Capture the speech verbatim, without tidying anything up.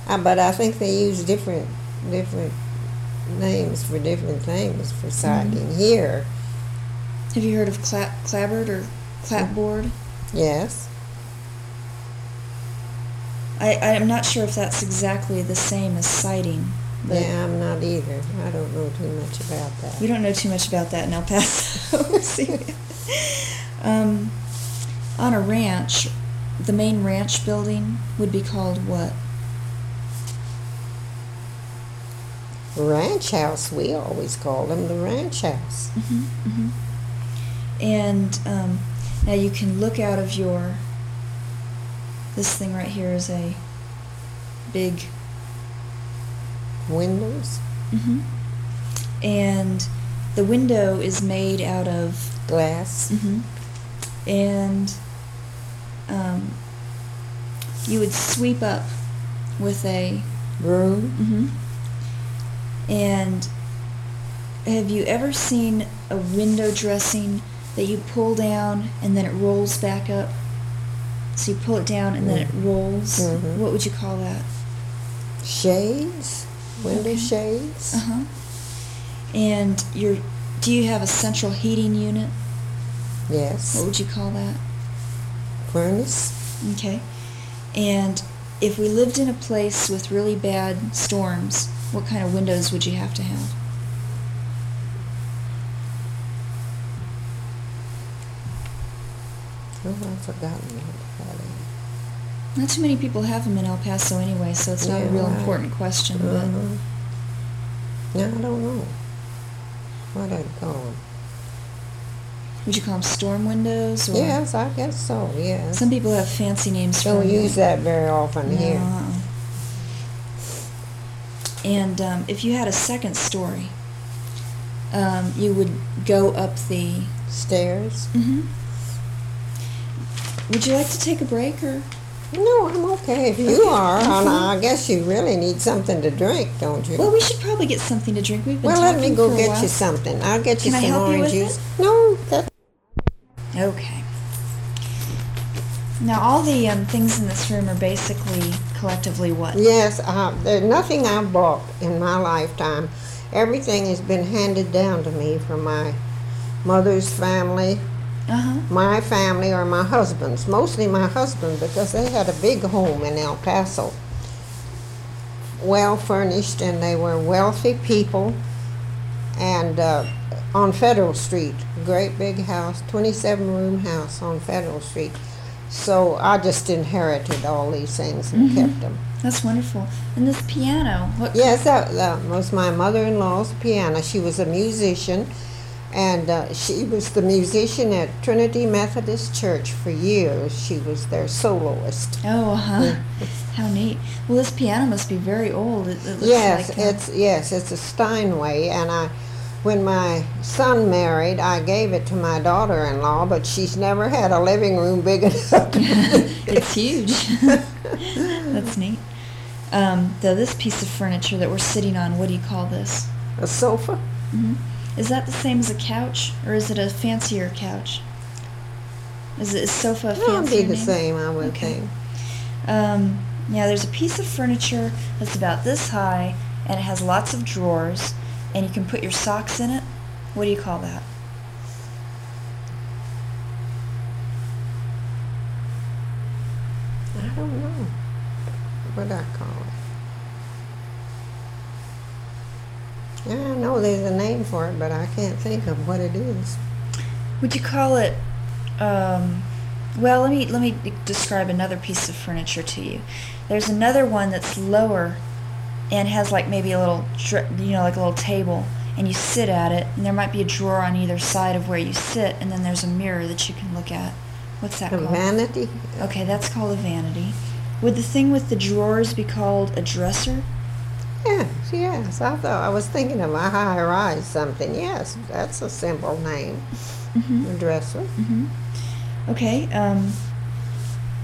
Uh, but I think they use different different names for different things for siding. Mm-hmm. Here. Have you heard of clap, clapboard or clapboard? Yes. I, I'm not sure if that's exactly the same as siding. Yeah, I'm not either. I don't know too much about that. We don't know too much about that in El Paso. um, on a ranch, the main ranch building would be called what? Ranch house. We always call them the ranch house. Mm-hmm, mm-hmm. And um, now you can look out of your... This thing right here is a big... windows. Mm-hmm. And the window is made out of... glass. Mm-hmm. And um, you would sweep up with a... broom. Mm-hmm. And have you ever seen a window dressing that you pull down and then it rolls back up? So you pull it down and then it rolls. Mm-hmm. What would you call that? Shades. Window okay. shades. Uh-huh. And you're, do you have a central heating unit? Yes. What would you call that? Furnace. Okay. And if we lived in a place with really bad storms, what kind of windows would you have to have? Oh, I've forgotten what that is. Not too many people have them in El Paso anyway, so it's not yeah, a real right. important question. Uh-huh. No, I don't know. What I'd call them. Would you call them storm windows? Or? Yes, I guess so, yes. Some people have fancy names for Don't them. use that very often no. here. And um, if you had a second story, um, you would go up the... Stairs? Mm-hmm. Would you like to take a break, or...? No, I'm okay. If you okay. are, mm-hmm. I guess you really need something to drink, don't you? Well, we should probably get something to drink. We've been well, talking let me go for a get while. you something. I'll get you Can I some help you orange with juice. it? No, that's... Okay. Now, all the um, things in this room are basically collectively what? Yes, uh, there's nothing I've bought in my lifetime. Everything has been handed down to me from my mother's family, Uh-huh. my family, or my husband's. Mostly my husband, because they had a big home in El Paso. Well furnished, and they were wealthy people. And uh, on Federal Street, great big house, twenty-seven room house on Federal Street. So I just inherited all these things and Mm-hmm. kept them. That's wonderful. And this piano, what? Yes, that, that was my mother-in-law's piano. She was a musician, and uh, she was the musician at Trinity Methodist Church for years. She was their soloist. Oh, uh-huh. How neat. Well, this piano must be very old. It, it looks Yes, like, uh, it's yes, it's a Steinway, and I, when my son married, I gave it to my daughter-in-law, but she's never had a living room big enough. It's huge. That's neat. Um, though this piece of furniture that we're sitting on, what do you call this? A sofa. Mm-hmm. Is that the same as a couch, or is it a fancier couch? Is it a sofa a It'll fancier be the name? same, I would Okay. think. Um, yeah, there's a piece of furniture that's about this high, and it has lots of drawers, and you can put your socks in it. What do you call that? I don't know what I call it. Yeah, I know there's a name for it, but I can't think of what it is. Would you call it? Um, well, let me let me describe another piece of furniture to you. There's another one that's lower, and has like maybe a little, you know, like a little table, and you sit at it, and there might be a drawer on either side of where you sit, and then there's a mirror that you can look at. What's that A called? vanity? Okay, that's called a vanity. Would the thing with the drawers be called a dresser? Yes, yes. I thought I was thinking of a high rise something. Yes, that's a simple name. Mm-hmm. A dresser. Mm-hmm. Okay. Um,